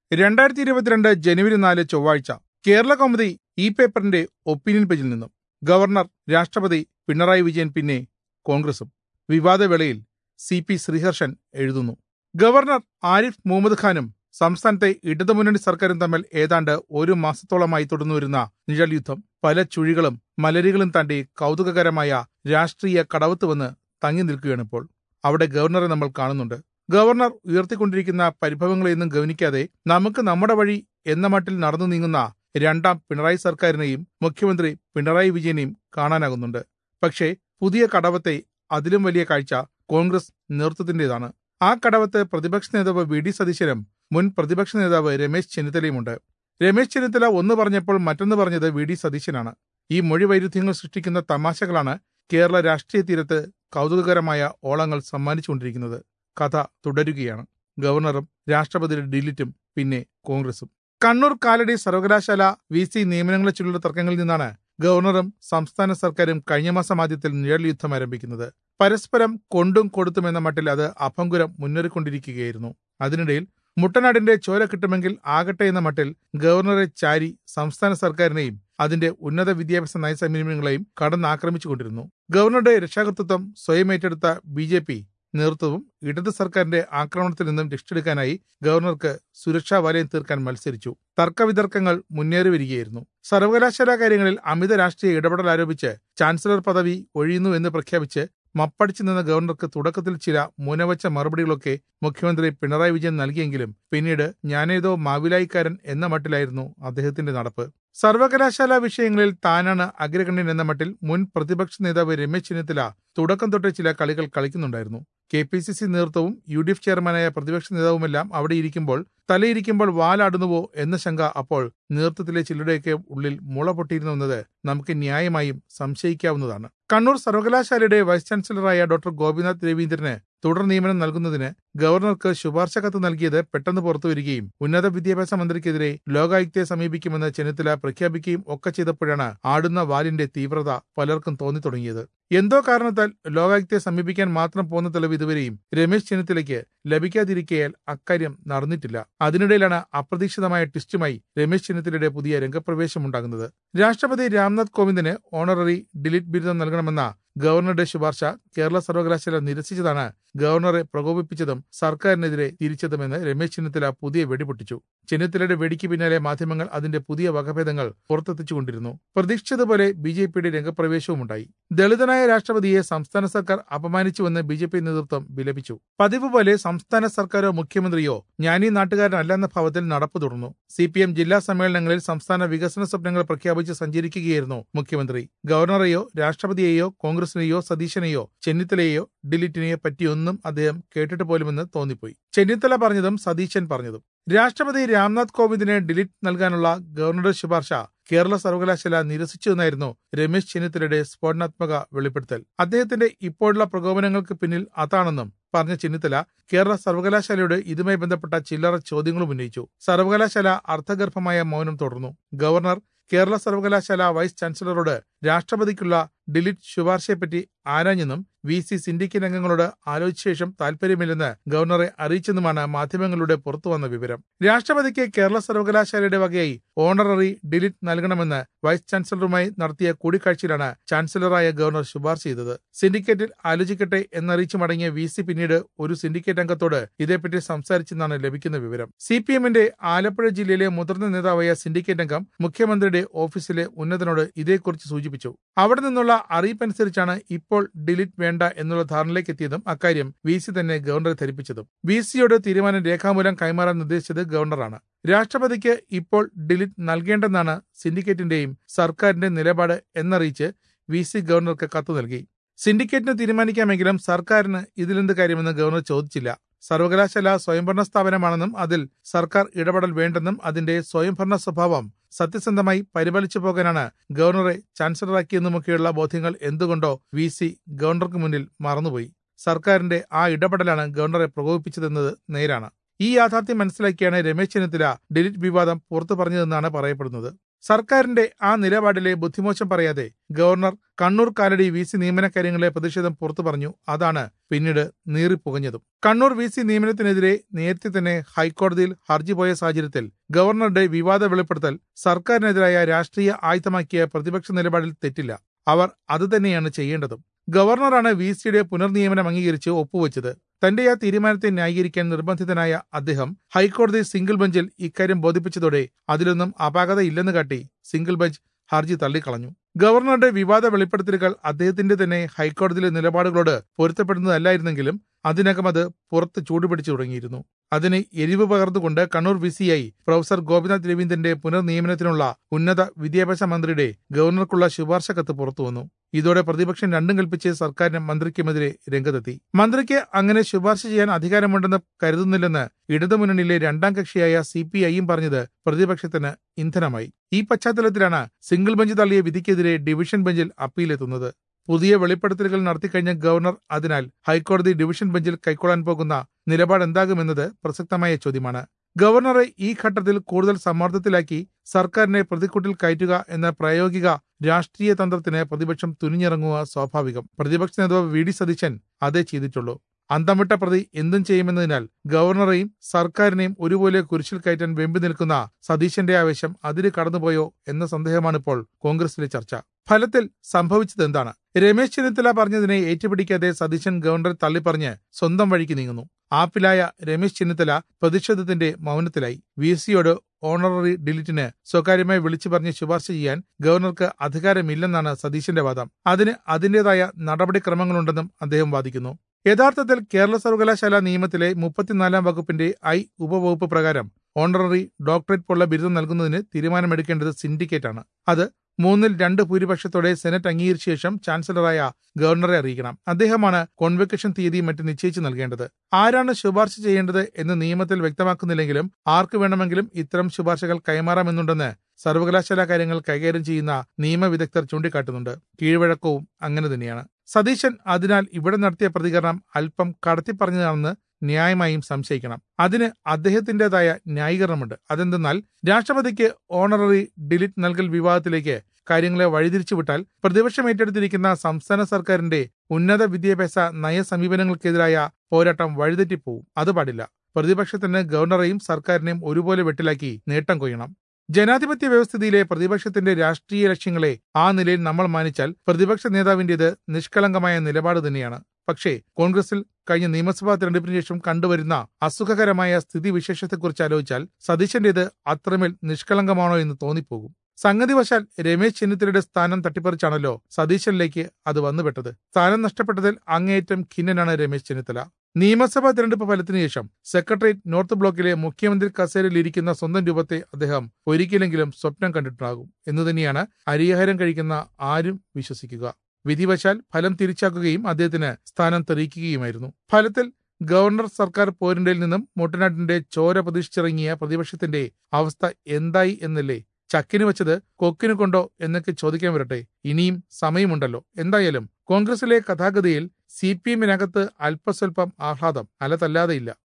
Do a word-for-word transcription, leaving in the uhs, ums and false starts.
രണ്ടായിരത്തി ഇരുപത്തിരണ്ട് ജനുവരി നാല് ചൊവ്വാഴ്ച കേരള കൗമുദി ഈ പേപ്പറിന്റെ ഒപ്പീനിയൻ പേജിൽ നിന്നും ഗവർണർ, രാഷ്ട്രപതി പിണറായി വിജയൻ, പിന്നെ കോൺഗ്രസും. വിവാദവേളയിൽ സി പി ശ്രീഹർഷൻ എഴുതുന്നു. ഗവർണർ ആരിഫ് മുഹമ്മദ് ഖാനും സംസ്ഥാനത്തെ ഇടതുമുന്നണി സർക്കാരും തമ്മിൽ ഏതാണ്ട് ഒരു മാസത്തോളമായി തുടർന്നുവരുന്ന നിഴൽ യുദ്ധം പല ചുഴികളും മലരികളും താണ്ടി കൗതുകകരമായ രാഷ്ട്രീയ കടവത്ത് വന്ന് തങ്ങി നിൽക്കുകയാണിപ്പോൾ. അവിടെ ഗവർണറെ നമ്മൾ കാണുന്നുണ്ട്. ഗവർണർ ഉയർത്തിക്കൊണ്ടിരിക്കുന്ന പരിഭവങ്ങളെയൊന്നും ഗവനിക്കാതെ നമുക്ക് നമ്മുടെ വഴി എന്ന മട്ടിൽ നടന്നു നീങ്ങുന്ന രണ്ടാം പിണറായി സർക്കാരിനെയും മുഖ്യമന്ത്രി പിണറായി വിജയനെയും കാണാനാകുന്നുണ്ട്. പക്ഷേ പുതിയ കടവത്തെ അതിലും വലിയ കാഴ്ച കോൺഗ്രസ് നേതൃത്വത്തിന്റേതാണ്. ആ കടവത്ത് പ്രതിപക്ഷ നേതാവ് വി ഡി സതീശനും മുൻ പ്രതിപക്ഷ നേതാവ് രമേശ് ചെന്നിത്തലയുമുണ്ട്. രമേശ് ചെന്നിത്തല ഒന്ന് പറഞ്ഞപ്പോൾ മറ്റൊന്ന് പറഞ്ഞത് വി ഡി സതീശനാണ്. ഈ മൊഴി വൈരുദ്ധ്യങ്ങൾ സൃഷ്ടിക്കുന്ന തമാശകളാണ് കേരള രാഷ്ട്രീയ തീരത്ത് കൗതുകകരമായ ഓളങ്ങൾ സമ്മാനിച്ചുകൊണ്ടിരിക്കുന്നത്. കഥ തുടരുകയാണ്. ഗവർണറും രാഷ്ട്രപതിയുടെ ഡിലീറ്റും പിന്നെ കോൺഗ്രസും. കണ്ണൂർ കാലടി സർവകലാശാല വി സി നിയമനങ്ങളെ ചൊല്ലിയുള്ള തർക്കങ്ങളിൽ നിന്നാണ് ഗവർണറും സംസ്ഥാന സർക്കാരും കഴിഞ്ഞ മാസം ആദ്യത്തിൽ നിഴൽ യുദ്ധം ആരംഭിക്കുന്നത്. പരസ്പരം കൊണ്ടും കൊടുത്തും എന്ന മട്ടിൽ അത് അഭംഗുരം മുന്നേറിക്കൊണ്ടിരിക്കുകയായിരുന്നു. അതിനിടയിൽ മുട്ടനാടിന്റെ ചോര കിട്ടുമെങ്കിൽ ആകട്ടെ എന്ന മട്ടിൽ ഗവർണറെ ചാരി സംസ്ഥാന സർക്കാരിനെയും അതിന്റെ ഉന്നത വിദ്യാഭ്യാസ നയസമീപനങ്ങളെയും കടന്നാക്രമിച്ചുകൊണ്ടിരുന്നു. ഗവർണറുടെ രക്ഷാകർതൃത്വം സ്വയം ഏറ്റെടുത്ത ബി ജെ പി നേതൃത്വവും ഇടത് സർക്കാരിന്റെ ആക്രമണത്തിൽ നിന്നും രക്ഷയെടുക്കാനായി ഗവർണർക്ക് സുരക്ഷാ വലയം തീർക്കാൻ മത്സരിച്ചു. തർക്കവിതർക്കങ്ങൾ മുന്നേറി വരികയായിരുന്നു. സർവകലാശാല കാര്യങ്ങളിൽ അമിത രാഷ്ട്രീയ ഇടപെടൽ ആരോപിച്ച് ചാൻസലർ പദവി ഒഴിയുന്നു എന്ന് പ്രഖ്യാപിച്ച് മപ്പടിച്ചു നിന്ന ഗവർണർക്ക് തുടക്കത്തിൽ ചില മൂനവച്ച മറുപടികളൊക്കെ മുഖ്യമന്ത്രി പിണറായി വിജയൻ നൽകിയെങ്കിലും പിന്നീട് ഞാനേതോ മാവിലായിക്കാരൻ എന്ന മട്ടിലായിരുന്നു അദ്ദേഹത്തിന്റെ നടപ്പ്. സർവകലാശാല വിഷയങ്ങളിൽ താനാണ് അഗ്രഗണ്യൻ എന്ന മട്ടിൽ മുൻ പ്രതിപക്ഷ നേതാവ് രമേശ് ചെന്നിത്തല തുടക്കം തൊട്ട് ചില കളികൾ കളിക്കുന്നുണ്ടായിരുന്നു. കെ പി സി സി നേതൃത്വവും യു ഡി എഫ് ചെയർമാനായ പ്രതിപക്ഷ നേതാവുമെല്ലാം അവിടെ ഇരിക്കുമ്പോൾ തലയിരിക്കുമ്പോൾ വാലാടുന്നുവോ എന്ന ശങ്ക അപ്പോൾ നേതൃത്വത്തിലെ ചിലരുടെയൊക്കെ ഉള്ളിൽ മുള പൊട്ടിയിരുന്നുവെന്നത് നമുക്ക് ന്യായമായും സംശയിക്കാവുന്നതാണ്. കണ്ണൂർ സർവകലാശാലയുടെ വൈസ് ചാൻസലറായ ഡോക്ടർ ഗോപിനാഥ് രവീന്ദ്രന് തുടർ നിയമനം നൽകുന്നതിന് ഗവർണർക്ക് ശുപാർശ കത്ത് നൽകിയത് പെട്ടെന്ന് പുറത്തുവരികയും ഉന്നത വിദ്യാഭ്യാസ മന്ത്രിക്കെതിരെ ലോകായുക്തയെ സമീപിക്കുമെന്ന് ചെന്നിത്തല പ്രഖ്യാപിക്കുകയും ഒക്കെ ചെയ്തപ്പോഴാണ് ആടുന്ന വാലിന്റെ തീവ്രത പലർക്കും തോന്നി തുടങ്ങിയത്. എന്തോ കാരണത്താൽ ലോകായുക്തയെ സമീപിക്കാൻ മാത്രം പോകുന്ന തെളിവ് ഇതുവരെയും രമേശ് ചെന്നിത്തലയ്ക്ക് ലഭിക്കാതിരിക്കയാൽ അക്കാര്യം നടന്നിട്ടില്ല. അതിനിടയിലാണ് അപ്രതീക്ഷിതമായ ട്വിസ്റ്റുമായി രമേശ് ചെന്നിത്തലയുടെ പുതിയ രംഗപ്രവേശമുണ്ടാകുന്നത്. രാഷ്ട്രപതി രാംനാഥ് കോവിന്ദിന് ഓണററി ഡിലീറ്റ് ബിരുദം നൽകണമെന്ന ഗവർണറുടെ ശുപാർശ കേരള സർവകലാശാല നിരസിച്ചതാണ് ഗവർണറെ പ്രകോപിപ്പിച്ചതും സർക്കാരിനെതിരെ തിരിച്ചതുമെന്ന് രമേശ് ചെന്നിത്തല പുതിയ വെടിപൊട്ടിച്ചു. ചെന്നിത്തലയുടെ വെടിക്ക് പിന്നാലെ മാധ്യമങ്ങൾ അതിന്റെ പുതിയ വകഭേദങ്ങൾ പുറത്തെത്തിച്ചുകൊണ്ടിരുന്നു. പ്രതീക്ഷിച്ചതുപോലെ ബി ജെ പിയുടെ രംഗപ്രവേശവുമുണ്ടായി. ദളിതനായ രാഷ്ട്രപതിയെ സംസ്ഥാന സർക്കാർ അപമാനിച്ചുവെന്ന് ബി ജെ പി നേതൃത്വം വിലപിച്ചു. പതിവ് പോലെ സംസ്ഥാന സർക്കാരോ മുഖ്യമന്ത്രിയോ ഞാനീ നാട്ടുകാരനല്ലെന്ന ഭാവത്തിൽ നടപ്പ് തുടർന്നു. സി പി എം ജില്ലാ സമ്മേളനങ്ങളിൽ സംസ്ഥാന വികസന സ്വപ്നങ്ങൾ പ്രഖ്യാപിച്ച് സഞ്ചരിക്കുകയായിരുന്നു മുഖ്യമന്ത്രി. ഗവർണറെയോ രാഷ്ട്രപതിയെയോ കോൺഗ്രസിനെയോ സതീശനെയോ ചെന്നിത്തലയെയോ ഡിലീറ്റിനെയോ പറ്റിയൊന്നും അദ്ദേഹം കേട്ടിട്ട് പോലുമെന്ന് തോന്നിപ്പോയി. ചെന്നിത്തല പറഞ്ഞതും സതീശൻ പറഞ്ഞതും. രാഷ്ട്രപതി രാംനാഥ് കോവിന്ദിന് ഡിലീറ്റ് നൽകാനുള്ള ഗവർണറുടെ ശുപാർശ കേരള സർവകലാശാല നിരസിച്ചതെന്നായിരുന്നു രമേശ് ചെന്നിത്തലയുടെ സ്ഫോടനാത്മക വെളിപ്പെടുത്തൽ. അദ്ദേഹത്തിന്റെ ഇപ്പോഴുള്ള പ്രകോപനങ്ങൾക്ക് പിന്നിൽ അതാണെന്നും പറഞ്ഞ ചെന്നിത്തല കേരള സർവകലാശാലയോട് ഇതുമായി ബന്ധപ്പെട്ട ചില്ലറ ചോദ്യങ്ങളും ഉന്നയിച്ചു. സർവകലാശാല അർത്ഥഗർഭമായ മൗനം തുടർന്നു. ഗവർണർ കേരള സർവകലാശാല വൈസ് ചാൻസലറോട് രാഷ്ട്രപതിക്കുള്ള ഡിലീറ്റ് ശുപാർശയെപ്പറ്റി ആരാഞ്ഞെന്നും വി സി സിൻഡിക്കേറ്റ് അംഗങ്ങളോട് ആലോചിച്ച ശേഷം താൽപര്യമില്ലെന്ന് ഗവർണറെ അറിയിച്ചെന്നുമാണ് മാധ്യമങ്ങളുടെ പുറത്തുവന്ന വിവരം. രാഷ്ട്രപതിക്ക് കേരള സർവകലാശാലയുടെ വകയായി ഓണററി ഡിലീറ്റ് നൽകണമെന്ന് വൈസ് ചാൻസലറുമായി നടത്തിയ കൂടിക്കാഴ്ചയിലാണ് ചാൻസലറായ ഗവർണർ ശുപാർശ ചെയ്തത്. സിൻഡിക്കേറ്റിൽ ആലോചിക്കട്ടെ എന്നറിയിച്ചു മടങ്ങിയ വി സി പിന്നീട് ഒരു സിൻഡിക്കേറ്റ് അംഗത്തോട് ഇതേപ്പറ്റി സംസാരിച്ചെന്നാണ് ലഭിക്കുന്ന വിവരം. സി പി എമ്മിന്റെ ആലപ്പുഴ ജില്ലയിലെ മുതിർന്ന നേതാവായ സിൻഡിക്കേറ്റ് അംഗം മുഖ്യമന്ത്രിയുടെ ഓഫീസിലെ ഉന്നതനോട് ഇതേക്കുറിച്ച് സൂചിപ്പിച്ചു. അവിടെ നിന്നുള്ള അറിയിപ്പനുസരിച്ചാണ് ഇപ്പോൾ ഡിലീറ്റ് വേണ്ട എന്നുള്ള ധാരണയിലേക്ക് എത്തിയതും അക്കാര്യം വി സി തന്നെ ഗവർണറെ ധരിപ്പിച്ചതും. വി സിയോട് തീരുമാനം രേഖാമൂലം കൈമാറാൻ നിർദ്ദേശിച്ചത് ഗവർണറാണ്. രാഷ്ട്രപതിക്ക് ഇപ്പോൾ ഡിലീറ്റ് നൽകേണ്ടെന്നാണ് സിൻഡിക്കേറ്റിന്റെയും സർക്കാരിന്റെ നിലപാട് എന്നറിയിച്ച് വി സി ഗവർണർക്ക് കത്ത് നൽകി. സിൻഡിക്കേറ്റിന് തീരുമാനിക്കാമെങ്കിലും സർക്കാരിന് ഇതിലെന്ത് കാര്യമെന്ന് ഗവർണർ ചോദിച്ചില്ല. സർവകലാശാല സ്വയംഭരണ സ്ഥാപനമാണെന്നും അതിൽ സർക്കാർ ഇടപെടൽ വേണ്ടെന്നും അതിന്റെ സ്വയംഭരണ സ്വഭാവം സത്യസന്ധമായി പരിപാലിച്ചു പോകാനാണ് ഗവർണറെ ചാൻസലറാക്കിയെന്നുമൊക്കെയുള്ള ബോധ്യങ്ങൾ എന്തുകൊണ്ടോ വി സി ഗവർണർക്ക് മുന്നിൽ മറന്നുപോയി. സർക്കാരിന്റെ ആ ഇടപെടലാണ് ഗവർണറെ പ്രകോപിപ്പിച്ചതെന്നത് നേരാണ്. ഈ യാഥാർത്ഥ്യം മനസ്സിലാക്കിയാണ് രമേശ് ചെന്നിത്തല ഡിലീറ്റ് വിവാദം പുറത്തു പറഞ്ഞതെന്നാണ് പറയപ്പെടുന്നത്. സർക്കാരിന്റെ ആ നിലപാടിലെ ബുദ്ധിമോശം പറയാതെ governor Kannur Kalady V C നിയമന കാര്യങ്ങളിലെ പ്രതിഷേധം പുറത്തു പറഞ്ഞു. അതാണ് പിന്നീട് നീറിപ്പുകഞ്ഞതും. കണ്ണൂർ വി സി നിയമനത്തിനെതിരെ നേരത്തെ തന്നെ ഹൈക്കോടതിയിൽ ഹർജി പോയ സാഹചര്യത്തിൽ ഗവർണറുടെ വിവാദ വെളിപ്പെടുത്തൽ സർക്കാരിനെതിരായ രാഷ്ട്രീയ ആയുധമാക്കിയ പ്രതിപക്ഷ നിലപാടിൽ തെറ്റില്ല. അവർ അതുതന്നെയാണ് ചെയ്യേണ്ടതും. ഗവർണറാണ് വി സിയുടെ പുനർനിയമനം അംഗീകരിച്ച് ഒപ്പുവെച്ചത്. തന്റെ ആ തീരുമാനത്തെ ന്യായീകരിക്കാൻ നിർബന്ധിതനായ അദ്ദേഹം ഹൈക്കോടതി സിംഗിൾ ബെഞ്ചിൽ ഇക്കാര്യം ബോധിപ്പിച്ചതോടെ അതിലൊന്നും അപാകതയില്ലെന്ന് കാട്ടി സിംഗിൾ ബെഞ്ച് ഹർജി തള്ളിക്കളഞ്ഞു. ഗവർണറുടെ വിവാദ വെളിപ്പെടുത്തലുകൾ അദ്ദേഹത്തിന്റെ തന്നെ ഹൈക്കോടതിയിലെ നിലപാടുകളോട് പൊരുത്തപ്പെടുന്നതല്ലായിരുന്നെങ്കിലും അതിനകം അത് പുറത്ത് ചൂടുപിടിച്ചു തുടങ്ങിയിരുന്നു. അതിന് എരിവ് പകർന്നുകൊണ്ട് കണ്ണൂർ വി സിയായി പ്രൊഫസർ ഗോപിനാഥ് രവീന്ദ്രന്റെ പുനർനിയമനത്തിനുള്ള ഉന്നത വിദ്യാഭ്യാസ മന്ത്രിയുടെ ഗവർണർക്കുള്ള ശുപാർശ കത്ത് പുറത്തുവന്നു. ഇതോടെ പ്രതിപക്ഷം രണ്ടും കൽപ്പിച്ച് സർക്കാരിന് മന്ത്രിക്കുമെതിരെ രംഗത്തെത്തി. മന്ത്രിക്ക് അങ്ങനെ ശുപാർശ ചെയ്യാൻ അധികാരമുണ്ടെന്ന് കരുതുന്നില്ലെന്ന് ഇടതുമുന്നണിയിലെ രണ്ടാം കക്ഷിയായ സി പി ഐയും പറഞ്ഞത് പ്രതിപക്ഷത്തിന് ഇന്ധനമായി. ഈ പശ്ചാത്തലത്തിലാണ് സിംഗിൾ ബെഞ്ച് തള്ളിയ വിധിക്കെതിരെ ഡിവിഷൻ ബെഞ്ചിൽ അപ്പീലെത്തുന്നത്. പുതിയ വെളിപ്പെടുത്തലുകൾ നടത്തിക്കഴിഞ്ഞ ഗവർണർ അതിനാൽ ഹൈക്കോടതി ഡിവിഷൻ ബെഞ്ചിൽ കൈക്കൊള്ളാൻ പോകുന്ന നിലപാടെന്താകുമെന്നത് പ്രസക്തമായ ചോദ്യമാണ്. ഗവർണറെ ഈ ഘട്ടത്തിൽ കൂടുതൽ സമ്മർദ്ദത്തിലാക്കി സർക്കാരിനെ പ്രതിക്കൂട്ടിൽ കയറ്റുക എന്ന പ്രായോഗിക രാഷ്ട്രീയ തന്ത്രത്തിന് പ്രതിപക്ഷം തുനിഞ്ഞിറങ്ങുക സ്വാഭാവികം. പ്രതിപക്ഷ നേതാവ് വി ഡി സതീശൻ അതേ ചെയ്തിട്ടുള്ളൂ. അന്തംവിട്ട പ്രതി എന്തും ചെയ്യുമെന്നതിനാൽ ഗവർണറെയും സർക്കാരിനെയും ഒരുപോലെ കുരിശിൽ കയറ്റാൻ വെമ്പി നിൽക്കുന്ന സതീശന്റെ ആവേശം അതിര് കടന്നുപോയോ എന്ന സന്ദേഹമാണിപ്പോൾ കോൺഗ്രസിലെ ചർച്ച. ഫലത്തിൽ സംഭവിച്ചതെന്താണ്? രമേശ് ചെന്നിത്തല പറഞ്ഞതിനെ ഏറ്റുപിടിക്കാതെ സതീശൻ ഗവർണറെ തള്ളിപ്പറഞ്ഞ് സ്വന്തം വഴിക്ക് നീങ്ങുന്നു. ആപ്പിലായ രമേശ് ചെന്നിത്തല പ്രതിഷേധത്തിന്റെ മൗനത്തിലായി. വി സിയോട് ഓണററി ഡിലിറ്റിന് സ്വകാര്യമായി വിളിച്ചു പറഞ്ഞ് ശുപാർശ ചെയ്യാൻ ഗവർണർക്ക് അധികാരമില്ലെന്നാണ് സതീശന്റെ വാദം. അതിന് അതിന്റേതായ നടപടിക്രമങ്ങളുണ്ടെന്നും അദ്ദേഹം വാദിക്കുന്നു. യഥാർത്ഥത്തിൽ കേരള സർവകലാശാല നിയമത്തിലെ മുപ്പത്തിനാലാം വകുപ്പിന്റെ ഐ ഉപവകുപ്പ് പ്രകാരം ഓണററി ഡോക്ടറേറ്റ് പോലുള്ള ബിരുദം നൽകുന്നതിന് തീരുമാനമെടുക്കേണ്ടത് സിൻഡിക്കേറ്റാണ്. അത് മൂന്നിൽ രണ്ട് ഭൂരിപക്ഷത്തോടെ സെനറ്റ് അംഗീകരിച്ച ശേഷം ചാൻസലറായ ഗവർണറെ അറിയിക്കണം. അദ്ദേഹമാണ് കോൺവെക്കേഷൻ തീയതി മറ്റ് നിശ്ചയിച്ചു നൽകേണ്ടത്. ആരാണ് ശുപാർശ ചെയ്യേണ്ടത് എന്ന് നിയമത്തിൽ വ്യക്തമാക്കുന്നില്ലെങ്കിലും ആർക്ക് വേണമെങ്കിലും ഇത്തരം ശുപാർശകൾ കൈമാറാമെന്നുണ്ടെന്ന് സർവകലാശാല കാര്യങ്ങൾ കൈകാര്യം ചെയ്യുന്ന നിയമവിദഗ്ധർ ചൂണ്ടിക്കാട്ടുന്നുണ്ട്. കീഴ്വഴക്കവും അങ്ങനെ തന്നെയാണ്. സതീശൻ അതിനാൽ ഇവിടെ നടത്തിയ പ്രതികരണം അല്പം കടത്തിപ്പറഞ്ഞതാണെന്ന് ന്യായമായും സംശയിക്കണം. അതിന് അദ്ദേഹത്തിന്റേതായ ന്യായീകരണമുണ്ട്. അതെന്തെന്നാൽ രാഷ്ട്രപതിക്ക് ഓണററി ഡിലിറ്റ് നൽകൽ വിവാദത്തിലേക്ക് കാര്യങ്ങളെ വഴിതിരിച്ചുവിട്ടാൽ പ്രതിപക്ഷം ഏറ്റെടുത്തിരിക്കുന്ന സംസ്ഥാന സർക്കാരിന്റെ ഉന്നത വിദ്യാഭ്യാസ നയസമീപനങ്ങൾക്കെതിരായ പോരാട്ടം വഴിതെറ്റിപ്പോവും. അത് പാടില്ല. പ്രതിപക്ഷത്തിന് ഗവർണറെയും സർക്കാരിനെയും ഒരുപോലെ വെട്ടിലാക്കി നേട്ടം കൊയ്യണം. ജനാധിപത്യ വ്യവസ്ഥിതിയിലെ പ്രതിപക്ഷത്തിന്റെ രാഷ്ട്രീയ ലക്ഷ്യങ്ങളെ ആ നിലയിൽ നമ്മൾ മാനിച്ചാൽ പ്രതിപക്ഷ നേതാവിന്റേത് നിഷ്കളങ്കമായ നിലപാട് തന്നെയാണ്. പക്ഷേ കോൺഗ്രസിൽ കഴിഞ്ഞ നിയമസഭാ തെരഞ്ഞെടുപ്പിന് ശേഷം കണ്ടുവരുന്ന അസുഖകരമായ സ്ഥിതിവിശേഷത്തെക്കുറിച്ച് ആലോചിച്ചാൽ സതീശന്റേത് അത്രമേൽ നിഷ്കളങ്കമാണോ എന്ന് തോന്നിപ്പോകും. സംഗതിവശാൽ രമേശ് ചെന്നിത്തലയുടെ സ്ഥാനം തട്ടിപ്പറിച്ചാണല്ലോ സതീശനിലേക്ക് അത് വന്നുപെട്ടത്. സ്ഥാനം നഷ്ടപ്പെട്ടതിൽ അങ്ങേയറ്റം ഖിന്നനാണ് രമേശ് ചെന്നിത്തല. നിയമസഭാ തെരഞ്ഞെടുപ്പ് ഫലത്തിന് ശേഷം സെക്രട്ടേറിയറ്റ് നോർത്ത് ബ്ലോക്കിലെ മുഖ്യമന്ത്രി കസേരയിൽ ഇരിക്കുന്ന സ്വന്തം രൂപത്തെ അദ്ദേഹം ഒരിക്കലെങ്കിലും സ്വപ്നം കണ്ടിട്ടുണ്ടാകും എന്ന് തന്നെയാണ് അരിയാഹാരം കഴിക്കുന്ന ആരും വിശ്വസിക്കുക. വിധിവശാൽ ഫലം തിരിച്ചാക്കുകയും അദ്ദേഹത്തിന് സ്ഥാനം തെറിയിക്കുകയുമായിരുന്നു. ഫലത്തിൽ ഗവർണർ സർക്കാർ പോരിന്റയിൽ നിന്നും മുട്ടനാട്ടിന്റെ ചോര പ്രതീക്ഷിച്ചിറങ്ങിയ പ്രതിപക്ഷത്തിന്റെ അവസ്ഥ എന്തായി എന്നല്ലേ? ചക്കിന് വെച്ചത് കൊക്കിന് കൊണ്ടോ എന്നൊക്കെ ചോദിക്കാൻ വരട്ടെ. ഇനിയും സമയമുണ്ടല്ലോ. എന്തായാലും കോൺഗ്രസിലെ കഥാഗതിയിൽ സി പി എമ്മിനകത്ത് അല്പസ്വല്പം ആഹ്ലാദം അലതല്ലാതെയില്ല.